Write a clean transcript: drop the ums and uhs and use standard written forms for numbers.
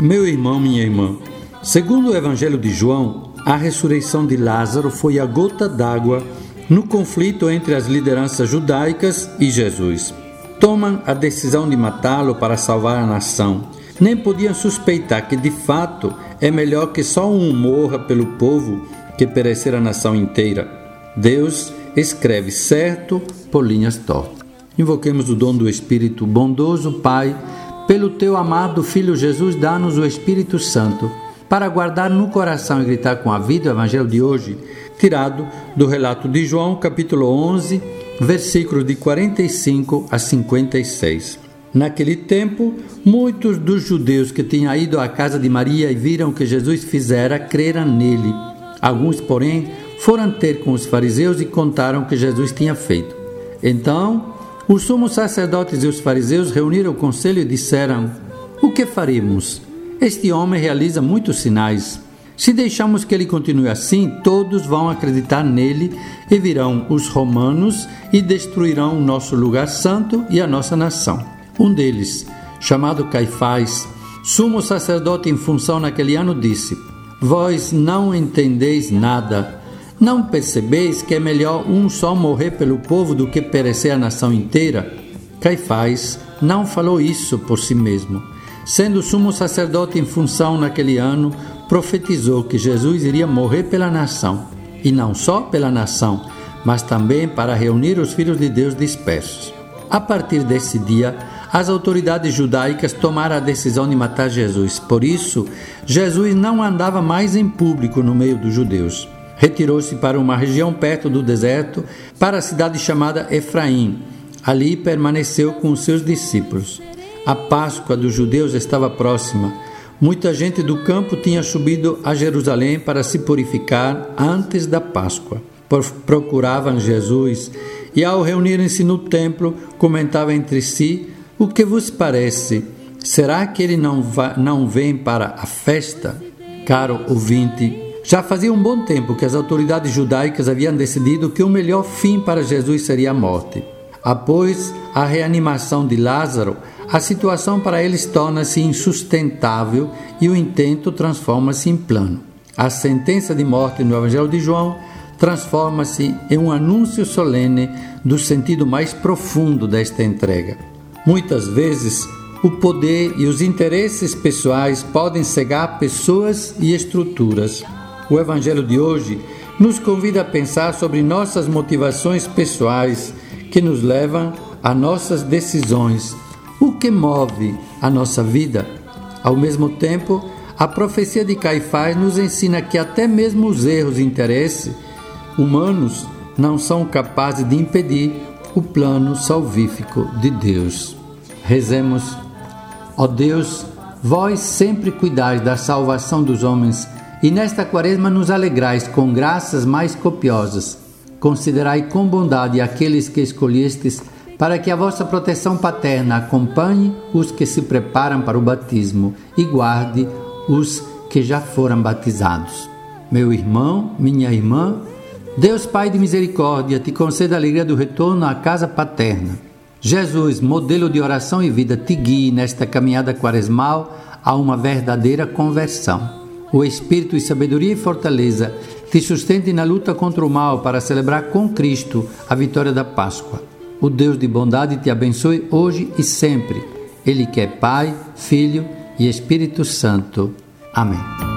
Meu irmão, minha irmã, segundo o Evangelho de João, a ressurreição de Lázaro foi a gota d'água no conflito entre as lideranças judaicas e Jesus. Tomam a decisão de matá-lo para salvar a nação. Nem podiam suspeitar que, de fato, é melhor que só um morra pelo povo que perecer a nação inteira. Deus escreve certo por linhas tortas. Invoquemos o dom do Espírito bondoso, Pai. Pelo Teu amado Filho Jesus, dá-nos o Espírito Santo, para guardar no coração e gritar com a vida o Evangelho de hoje, tirado do relato de João, capítulo 11, versículos de 45 a 56. Naquele tempo, muitos dos judeus que tinham ido à casa de Maria e viram o que Jesus fizera, creram nele. Alguns, porém, foram ter com os fariseus e contaram o que Jesus tinha feito. Então, os sumos sacerdotes e os fariseus reuniram o conselho e disseram: o que faremos? Este homem realiza muitos sinais. Se deixarmos que ele continue assim, todos vão acreditar nele e virão os romanos e destruirão o nosso lugar santo e a nossa nação. Um deles, chamado Caifás, sumo sacerdote em função naquele ano, disse: vós não entendeis nada. Não percebeis que é melhor um só morrer pelo povo do que perecer a nação inteira? Caifás não falou isso por si mesmo. Sendo sumo sacerdote em função naquele ano, profetizou que Jesus iria morrer pela nação. E não só pela nação, mas também para reunir os filhos de Deus dispersos. A partir desse dia, as autoridades judaicas tomaram a decisão de matar Jesus. Por isso, Jesus não andava mais em público no meio dos judeus. Retirou-se para uma região perto do deserto, para a cidade chamada Efraim. Ali permaneceu com os seus discípulos. A Páscoa dos judeus estava próxima. Muita gente do campo tinha subido a Jerusalém para se purificar antes da Páscoa. Procuravam Jesus e, ao reunirem-se no templo, comentavam entre si: o que vos parece? Será que ele não vem para a festa? Caro ouvinte, já fazia um bom tempo que as autoridades judaicas haviam decidido que o melhor fim para Jesus seria a morte. Após a reanimação de Lázaro, a situação para eles torna-se insustentável e o intento transforma-se em plano. A sentença de morte no Evangelho de João transforma-se em um anúncio solene do sentido mais profundo desta entrega. Muitas vezes, o poder e os interesses pessoais podem cegar pessoas e estruturas. O Evangelho de hoje nos convida a pensar sobre nossas motivações pessoais que nos levam a nossas decisões. O que move a nossa vida? Ao mesmo tempo, a profecia de Caifás nos ensina que até mesmo os erros e interesses humanos não são capazes de impedir o plano salvífico de Deus. Rezemos: ó Deus, vós sempre cuidais da salvação dos homens e nesta quaresma nos alegrais com graças mais copiosas. Considerai com bondade aqueles que escolhestes para que a vossa proteção paterna acompanhe os que se preparam para o batismo e guarde os que já foram batizados. Meu irmão, minha irmã, Deus Pai de misericórdia te conceda a alegria do retorno à casa paterna. Jesus, modelo de oração e vida, te guie nesta caminhada quaresmal a uma verdadeira conversão. O Espírito e sabedoria e fortaleza te sustentem na luta contra o mal para celebrar com Cristo a vitória da Páscoa. O Deus de bondade te abençoe hoje e sempre. Ele que é Pai, Filho e Espírito Santo. Amém.